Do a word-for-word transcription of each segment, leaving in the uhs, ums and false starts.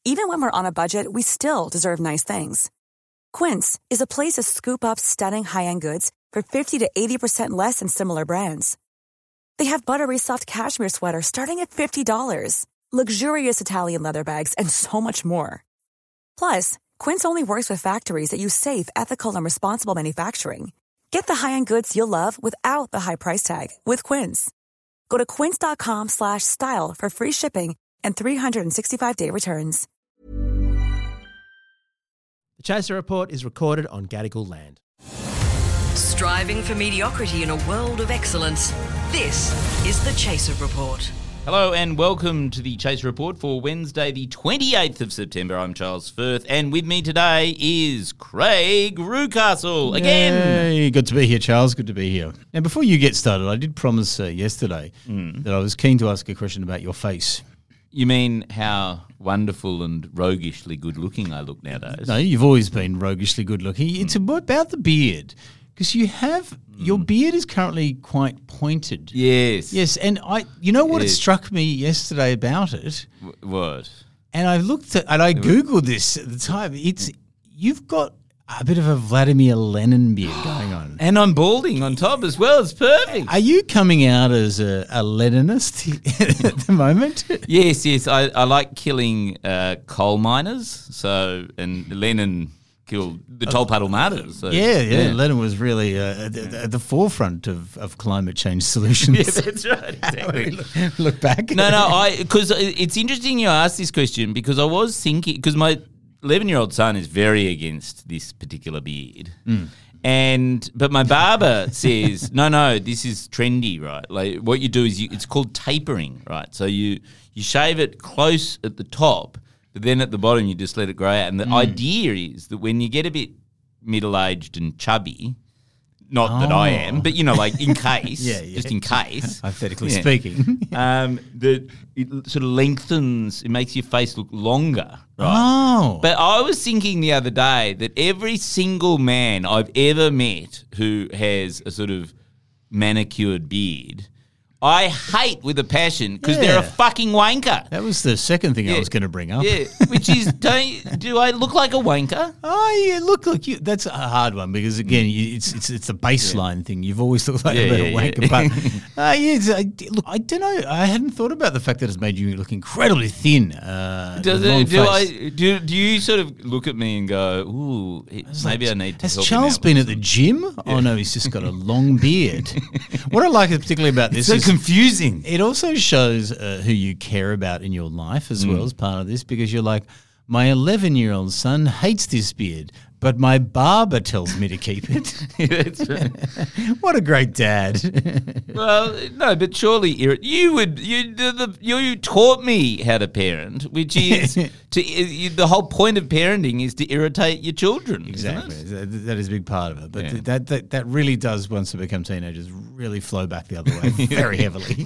Even when we're on a budget, we still deserve nice things. Quince is a place to scoop up stunning high-end goods for fifty to eighty percent less than similar brands. They have buttery soft cashmere sweaters starting at fifty dollars, luxurious Italian leather bags, and so much more. Plus, Quince only works with factories that use safe, ethical, and responsible manufacturing. Get the high-end goods you'll love without the high price tag with Quince. Go to quince.com slash style for free shipping and three sixty-five day returns. The Chaser Report is recorded on Gadigal land. Striving for mediocrity in a world of excellence. This is the Chaser Report. Hello and welcome to the Chaser Report for Wednesday the twenty-eighth of September. I'm Charles Firth and with me today is Craig Rucastle again. Hey, good to be here, Charles. Good to be here. Now, before you get started, I did promise uh, yesterday mm. that I was keen to ask a question about your face. You mean how wonderful and roguishly good-looking I look nowadays? No, you've always been roguishly good-looking. It's mm. about the beard. Because you have, mm. your beard is currently quite pointed. Yes. Yes, and I, you know what yes. it struck me yesterday about it? W- what? And I looked at, and I Googled this at the time. It's, you've got a bit of a Vladimir Lenin beard going on. And I'm balding on top as well. It's perfect. Are you coming out as a, a Leninist at the moment? Yes, yes. I, I like killing uh, coal miners. So, and Lenin killed the Tolpuddle martyrs. So, yeah, yeah, yeah. Lenin was really uh, at, at the forefront of, of climate change solutions. Yeah, that's right. Exactly. look, look back. No, no, I because it's interesting you asked this question because I was thinking because my eleven-year-old son is very against this particular beard. Mm. And but my barber says, no, no, this is trendy, right? Like what you do is you, it's called tapering, right? So you you shave it close at the top, but then at the bottom you just let it grow out. And the mm. idea is that when you get a bit middle-aged and chubby, not oh. that I am, but you know, like in case, yeah, yeah. just in case, hypothetically yeah. speaking, um, that it sort of lengthens, it makes your face look longer. Right? Oh. But I was thinking the other day that every single man I've ever met who has a sort of manicured beard, I hate with a passion because yeah. they're a fucking wanker. That was the second thing yeah. I was going to bring up. Yeah, which is, don't you, do I look like a wanker? Oh, yeah, look, look, you, that's a hard one because, again, you, it's it's it's a baseline yeah. thing. You've always looked like yeah, a bit yeah, of wanker. Yeah. But, uh, yeah, I, look, I don't know. I hadn't thought about the fact that it's made you look incredibly thin. Uh, Does it, do, I, do, do you sort of look at me and go, ooh, it, maybe like, I need to Has help Charles him out been at the gym? Yeah. Oh, no, he's just got a long beard. What I like particularly about this it's so is confusing. It also shows uh, who you care about in your life as mm. well as part of this because you're like, my eleven-year-old son hates this beard, but my barber tells me to keep it. That's right. What a great dad. Well, no, but surely you would you the, the you taught me how to parent, which is to you, the whole point of parenting is to irritate your children. Exactly, isn't it? That is a big part of it. But yeah. th- that, that that really does, once they become teenagers, really flow back the other way very heavily.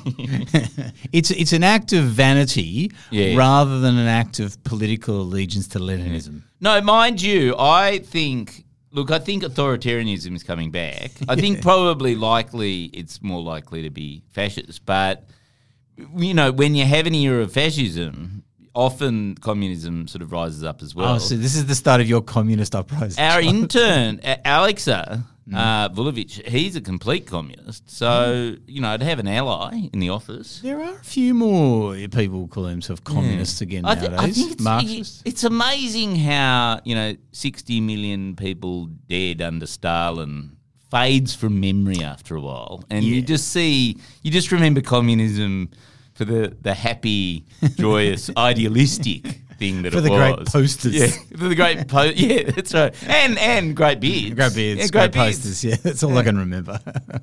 It's it's an act of vanity yeah. rather than an act of political allegiance to Leninism. Yeah. No, mind you, I think, look, I think authoritarianism is coming back. I yeah. think probably likely it's more likely to be fascist. But, you know, when you have an era of fascism, often communism sort of rises up as well. Oh, so this is the start of your communist uprising. Our intern, Alexa mm. uh, Vulovic, he's a complete communist. So, mm. you know, to have an ally in the office. There are a few more people call themselves communists yeah. again I th- nowadays. I think it's, Marxists. It's amazing how, you know, sixty million people dead under Stalin fades from memory after a while. And yeah. you just see, you just remember communism for the, the happy, joyous, idealistic thing that for it the was. great posters. Yeah, for the great po- yeah, that's right. And and great beards. Great beards, yeah, great, great posters, yeah, that's all yeah. I can remember.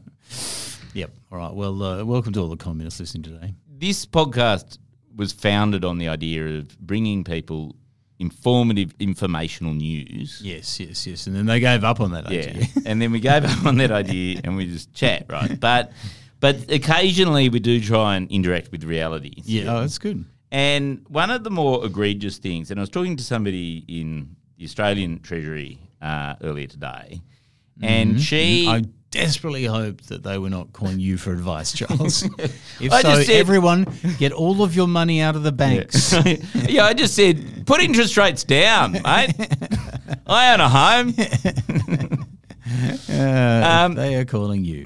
Yep, all right, well, uh, welcome to all the communists listening today. This podcast was founded on the idea of bringing people informative, informational news. Yes, yes, yes, and then they gave up on that idea. Yeah, and then we gave up on that idea and we just chat, right? But but occasionally we do try and interact with reality. Yeah, oh, that's good. And one of the more egregious things, and I was talking to somebody in the Australian Treasury uh, earlier today, and mm-hmm. she... I desperately hope that they were not calling you for advice, Charles. If I so, just said- everyone get all of your money out of the banks. Yeah, I just said, put interest rates down, mate. I own a home. Uh, Um, they are calling you.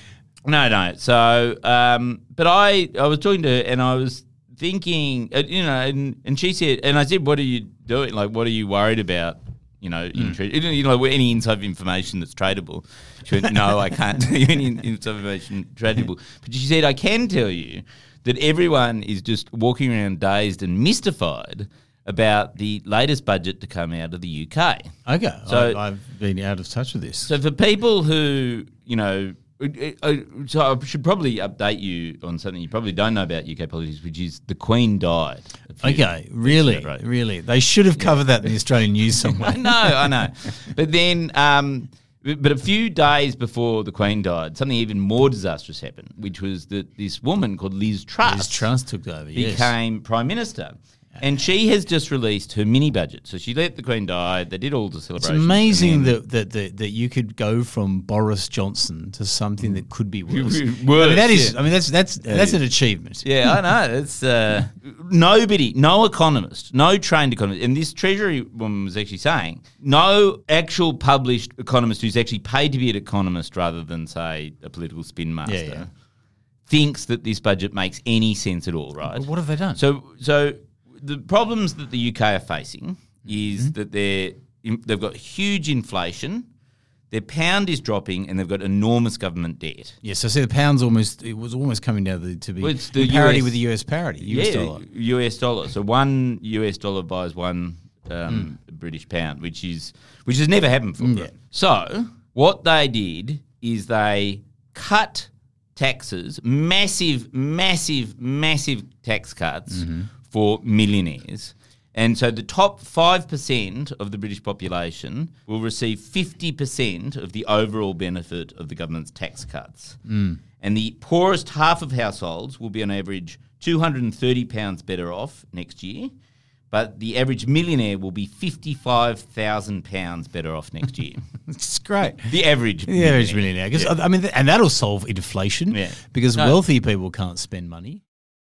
No, no. So, um, but I, I was talking to her and I was thinking, uh, you know, and, and she said, and I said, what are you doing? Like, what are you worried about? You know, in tra- you know, any inside information that's tradable. She went, no, I can't tell you any inside information tradable. But she said, I can tell you that everyone is just walking around dazed and mystified about the latest budget to come out of the U K. Okay, So- I, I've been out of touch with this. So for people who, you know, uh, uh, so I should probably update you on something you probably don't know about U K politics, which is the Queen died. a few Okay, weeks really, ago, right? really. They should have covered that in the Australian news somewhere. I know, I know. But then, um, but a few days before the Queen died, something even more disastrous happened, which was that this woman called Liz Truss, Liz Truss took over, yes. became Prime Minister. And she has just released her mini budget. So she let the Queen die. They did all the It's celebrations. amazing and then- that, that that that you could go from Boris Johnson to something that could be worse. I Worse, mean, that is. yeah. I mean, that's that's that's an achievement. Yeah, I know. It's uh, nobody, no economist, no trained economist, and this Treasury woman was actually saying no actual published economist who's actually paid to be an economist rather than say a political spin master Yeah, yeah. thinks that this budget makes any sense at all. Right? But what have they done? So, so the problems that the U K are facing is Mm-hmm. that they're they've got huge inflation, their pound is dropping, and they've got enormous government debt. yes, I see the pound's almost. It was almost coming down to, to be Well, it's the in parity U S with the U S parity, U S yeah, dollar. U S dollar. So one U S dollar buys one um, Hmm. British pound, which is which has never happened before. Mm, yeah. So what they did is they cut taxes, massive, massive, massive tax cuts Mm-hmm. for millionaires. And so the top five percent of the British population will receive fifty percent of the overall benefit of the government's tax cuts. Mm. And the poorest half of households will be on average two hundred thirty pounds better off next year, but the average millionaire will be fifty-five thousand pounds better off next year. It's great. The average The average millionaire, because I mean, and that'll solve inflation. Yeah. Because No. wealthy people can't spend money.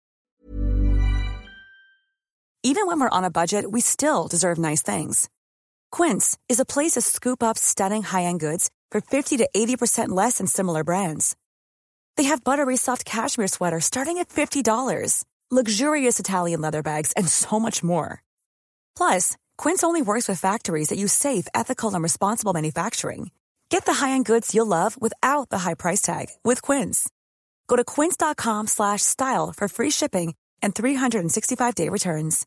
Even when we're on a budget, we still deserve nice things. Quince is a place to scoop up stunning high-end goods for fifty to eighty percent less than similar brands. They have buttery soft cashmere sweaters starting at fifty dollars, luxurious Italian leather bags, and so much more. Plus, Quince only works with factories that use safe, ethical, and responsible manufacturing. Get the high-end goods you'll love without the high price tag with Quince. Go to quince.com slash style for free shipping and three sixty-five day returns.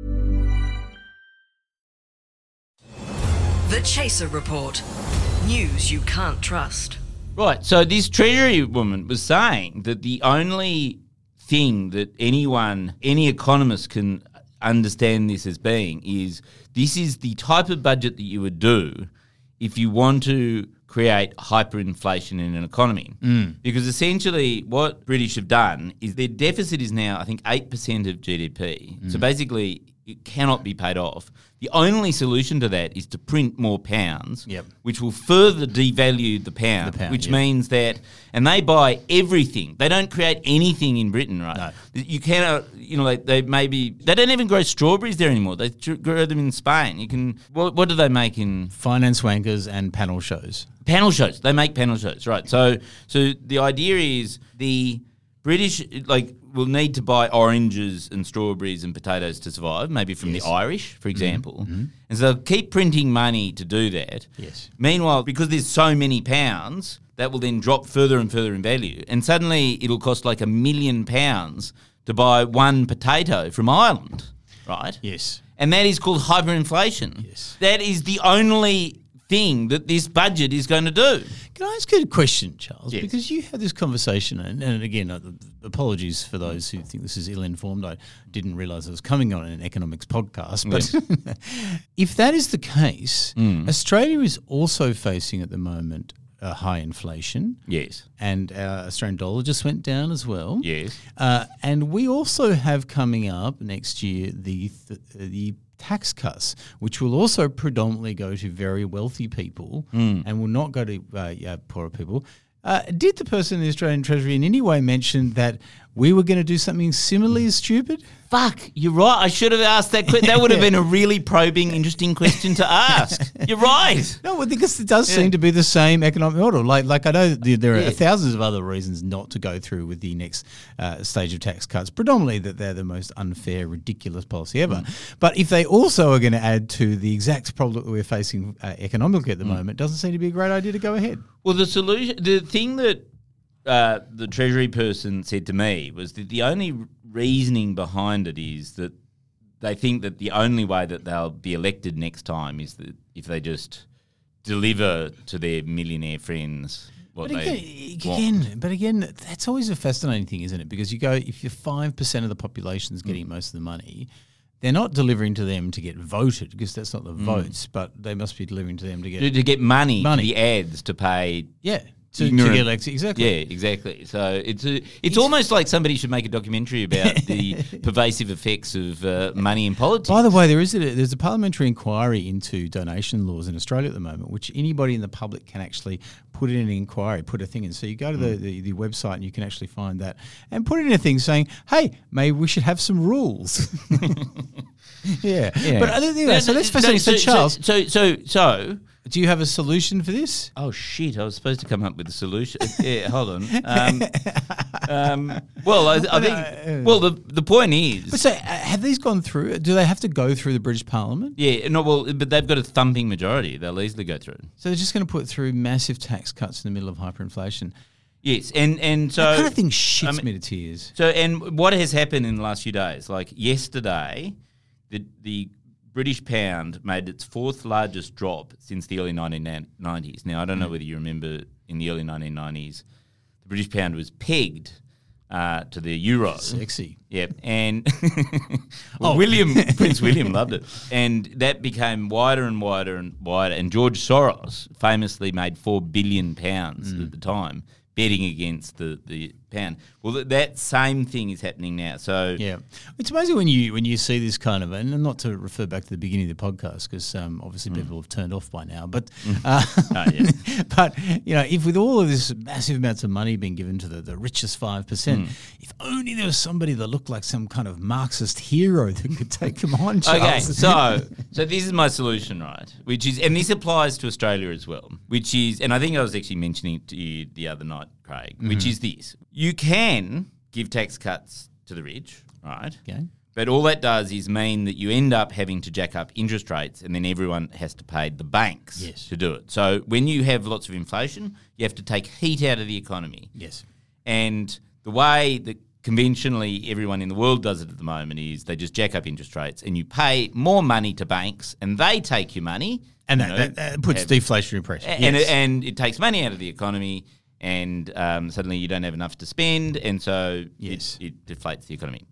The Chaser Report. News you can't trust. Right. So this Treasury woman was saying that the only thing that anyone, any economist can understand this as being is this is the type of budget that you would do if you want to create hyperinflation in an economy. Mm. Because essentially what British have done is their deficit is now, I think, eight percent of G D P. Mm. So basically it cannot be paid off. The only solution to that is to print more pounds, Yep. which will further devalue the pound, The pound, which yep. means that, and they buy everything. They don't create anything in Britain, right? No. You cannot, you know, like they maybe, they don't even grow strawberries there anymore. They tr- grow them in Spain. You can, what, what do they make in? Finance wankers and panel shows. Panel shows. They make panel shows, right? So, so the idea is the British like will need to buy oranges and strawberries and potatoes to survive, maybe from Yes. the Irish, for example. Mm-hmm. And so they'll keep printing money to do that. Yes. Meanwhile, because there's so many pounds, that will then drop further and further in value, and suddenly it'll cost like a million pounds to buy one potato from Ireland, right? Yes. And that is called hyperinflation. Yes. That is the only thing that this budget is going to do. Can I ask you a question, Charles? Yes. Because you had this conversation, and, and again, uh, apologies for those who think this is ill-informed. I didn't realise I was coming on an economics podcast. But if that is the case, Mm. Australia is also facing at the moment a high inflation, Yes. and our Australian dollar just went down as well. Yes. Uh, and we also have coming up next year the th- the tax cuts, which will also predominantly go to very wealthy people Mm. and will not go to uh, yeah, poorer people. Uh, did the person in the Australian Treasury in any way mention that we were going to do something similarly as stupid? Fuck, you're right. I should have asked that question. That would have been a really probing, interesting question to ask. You're right. No, well, because it does yeah. seem to be the same economic model. Like, like I know th- there are yeah. thousands of other reasons not to go through with the next uh, stage of tax cuts, predominantly that they're the most unfair, ridiculous policy ever. Mm. But if they also are going to add to the exact problem that we're facing uh, economically at the mm. moment, it doesn't seem to be a great idea to go ahead. Well, the solution, the thing that uh, the Treasury person said to me was that the only reasoning behind it is that they think that the only way that they'll be elected next time is that if they just deliver to their millionaire friends what but they again, want. Again, but again, that's always a fascinating thing, isn't it? Because you go, if you're five percent of the population is getting mm. most of the money, they're not delivering to them to get voted because that's not the mm. votes, but they must be delivering to them to get to, to get money, money, for the ads to pay. Yeah. To, to get elected, exactly. Yeah, exactly. So it's a, it's, it's almost like somebody should make a documentary about the pervasive effects of uh, money in politics. By the way, there is a, there's a parliamentary inquiry into donation laws in Australia at the moment, which anybody in the public can actually put in an inquiry, put a thing in. So you go to the, the, the website and you can actually find that and put in a thing saying, hey, maybe we should have some rules. yeah. yeah. But uh, anyway, so let's fascinating. So, so, Charles. So, so, so, do you have a solution for this? Oh, shit. I was supposed to come up with a solution. yeah, hold on. Um, um, well, I, I think, well, the the point is. But so, uh, have these gone through? Do they have to go through the British Parliament? Yeah, no, well, but they've got a thumping majority. They'll easily go through it. So they're just going to put through massive tax cuts in the middle of hyperinflation. Yes, and, and so. That kind of thing shits I mean, me to tears. So, and what has happened in the last few days? Like yesterday, the the. British pound made its fourth largest drop since the early nineteen nineties. Now, I don't know whether you remember in the early nineteen nineties, the British pound was pegged uh, to the euro. Sexy. Yep. And well, oh. William, Prince William loved it. And that became wider and wider and wider. And George Soros famously made four billion pounds mm. at the time betting against the, the pound. Well, th- that same thing is happening now. So yeah, it's amazing when you when you see this kind of, and not to refer back to the beginning of the podcast because um, obviously mm. people have turned off by now. But uh, oh, yeah. but you know, if with all of this massive amounts of money being given to the, the richest five percent, mm. if only there was somebody that looked like some kind of Marxist hero that could take them on. Charles. Okay, so so this is my solution, right? Which is, and this applies to Australia as well. Which is, and I think I was actually mentioning it to you the other night, Craig. Mm-hmm. Which is this: you can give tax cuts to the rich, right? Okay. But all that does is mean that you end up having to jack up interest rates and then everyone has to pay the banks yes. to do it. So when you have lots of inflation, you have to take heat out of the economy. Yes. And the way that conventionally everyone in the world does it at the moment is they just jack up interest rates and you pay more money to banks and they take your money. And you that, know, that, that puts have, deflationary pressure. And, yes. it, and it takes money out of the economy. And um, suddenly you don't have enough to spend, and so yes. it, it deflates the economy.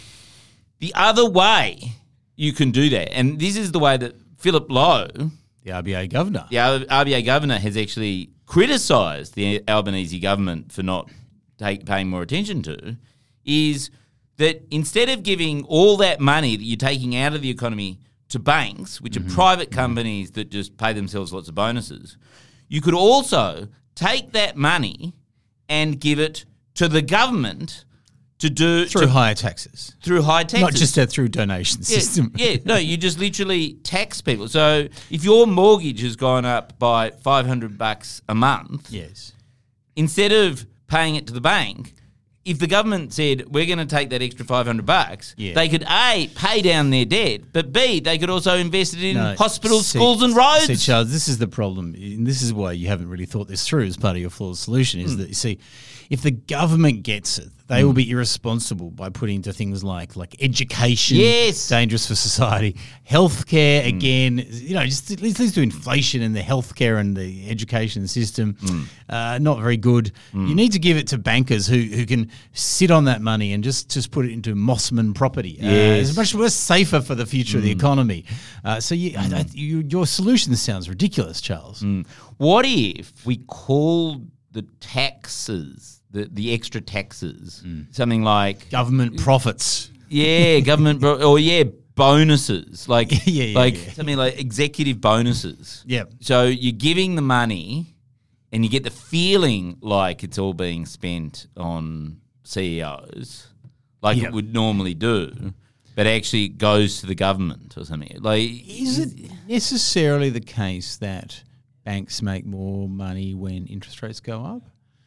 The other way you can do that, and this is the way that Philip Lowe, the R B A governor, the R B A governor has actually criticised the Albanese government for not take, paying more attention to, is that instead of giving all that money that you're taking out of the economy to banks, which mm-hmm. are private companies that just pay themselves lots of bonuses, you could also take that money and give it to the government to do through to, higher taxes, through high taxes, not just that through donation yeah, system. yeah, no, you just literally tax people. So if your mortgage has gone up by five hundred bucks a month, yes, instead of paying it to the bank, if the government said we're going to take that extra five hundred bucks, yeah. they could A, pay down their debt, but B, they could also invest it in no, hospitals, see, schools and roads. See, Charles, this is the problem. And this is why you haven't really thought this through as part of your flawed solution, is mm. that, you see, if the government gets it, they mm. will be irresponsible by putting into things like like education, yes. dangerous for society, healthcare, mm. again, you know, just it leads to inflation in the healthcare and the education system, mm. uh, not very good. Mm. You need to give it to bankers who, who can sit on that money and just, just put it into Mossman property. Yes. Uh, it's much more safer for the future mm. of the economy. Uh, so you, mm. I, I, you, your solution sounds ridiculous, Charles. Mm. What if we called the taxes, the, the extra taxes, mm. something like government profits? Yeah, government bro- or yeah, bonuses, like yeah, yeah, like yeah. something like executive bonuses. Yeah. So you're giving the money and you get the feeling like it's all being spent on C E Os, like Yep. it would normally do, but actually it goes to the government or something. Like, Is it necessarily the case that banks make more money when interest rates go up?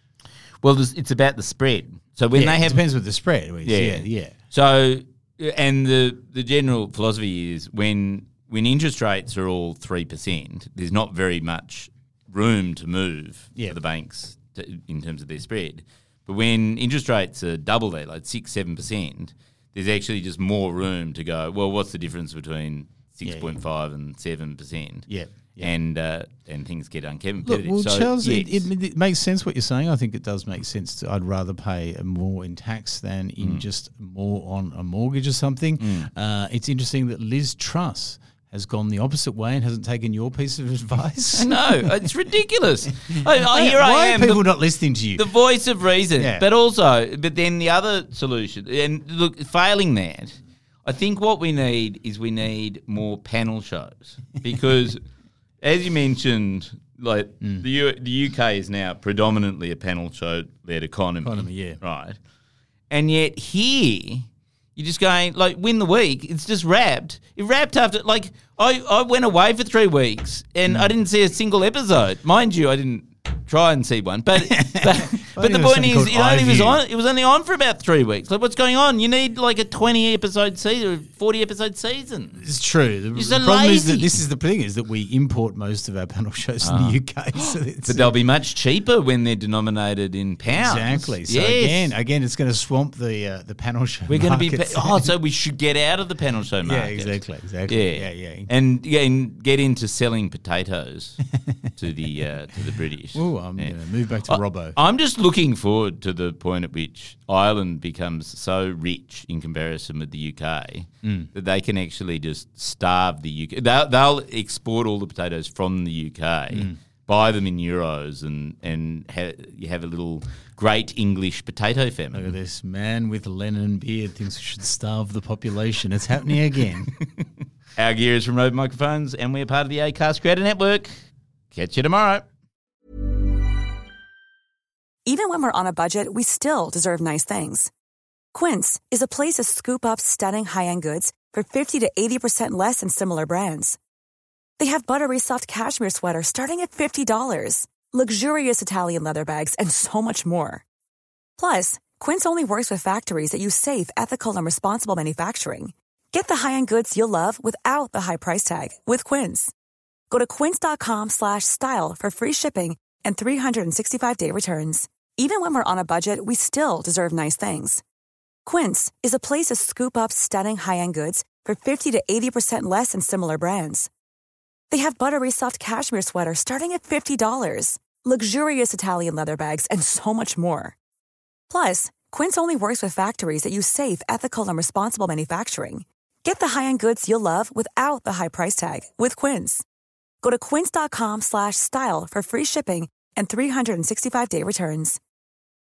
Well, there's- it's about the spread. So when yeah, they it have depends what the spread is. Yeah. Yeah, yeah. So, and the the general philosophy is when when interest rates are all three percent, there's not very much room to move Yeah. for the banks to, in terms of their spread. But when interest rates are double that, like six seven percent, there's actually just more room to go. Well, what's the difference between six point five and seven percent? Yeah. Yeah. And uh, and things get uncompetitive. Look, well, so, Charles, yes. it, it, it makes sense what you're saying. I think it does make sense. To, I'd rather pay more in tax than Mm. in just more on a mortgage or something. Uh, it's interesting that Liz Truss has gone the opposite way and hasn't taken your piece of advice. No, it's ridiculous. I, I, Why- here why I are am. people the- not listening to you? The voice of reason, Yeah. but also, but then the other solution, and look, failing that, I think what we need is we need more panel shows because, as you mentioned, like Mm. the U, the U K is now predominantly a panel show-led economy. Economy, yeah. right. And yet here, you're just going like win the week. It's just wrapped. It wrapped after like I, I went away for three weeks and Mm. I didn't see a single episode. Mind you, I didn't try and see one, but but, but think the there was point something is, called it only was iView. on. It was only on for about three weeks. Like, what's going on? You need like a twenty episode season, forty episode season. It's true. The, You're the so problem is that lazy. this is the thing is that we import most of our panel shows in the U K. So it's, But they'll be much cheaper when they're denominated in pounds. exactly. So Yes. again, again, it's going to swamp the uh, the panel show. We're going to be markets. pa- oh, so we should get out of the panel show yeah, market. exactly, exactly. Yeah, Yeah, yeah. and yeah, and get into selling potatoes to the uh, to the British. Oh, I'm Yeah. going to move back to I- Robbo. I'm just looking forward to the point at which Ireland becomes so rich in comparison with the U K Mm. that they can actually just starve the U K. They'll, they'll export all the potatoes from the U K, Mm. buy them in euros, and and ha- you have a little great English potato Look famine. at this man with Lennon beard thinks we should starve the population. It's happening again. Our gear is from Rode Microphones, and we're part of the Acast Creator Network. Catch you tomorrow. Even when we're on a budget, we still deserve nice things. Quince is a place to scoop up stunning high-end goods for fifty to eighty percent less than similar brands. They have buttery soft cashmere sweaters starting at fifty dollars, luxurious Italian leather bags, and so much more. Plus, Quince only works with factories that use safe, ethical, and responsible manufacturing. Get the high-end goods you'll love without the high price tag with Quince. Go to quince.com slash style for free shipping and three sixty-five day returns. Even when we're on a budget, we still deserve nice things. Quince is a place to scoop up stunning high-end goods for fifty to eighty percent less than similar brands. They have buttery soft cashmere sweaters starting at fifty dollars, luxurious Italian leather bags, and so much more. Plus, Quince only works with factories that use safe, ethical, and responsible manufacturing. Get the high-end goods you'll love without the high price tag with Quince. Go to quince.com slash style for free shipping and three sixty-five day returns.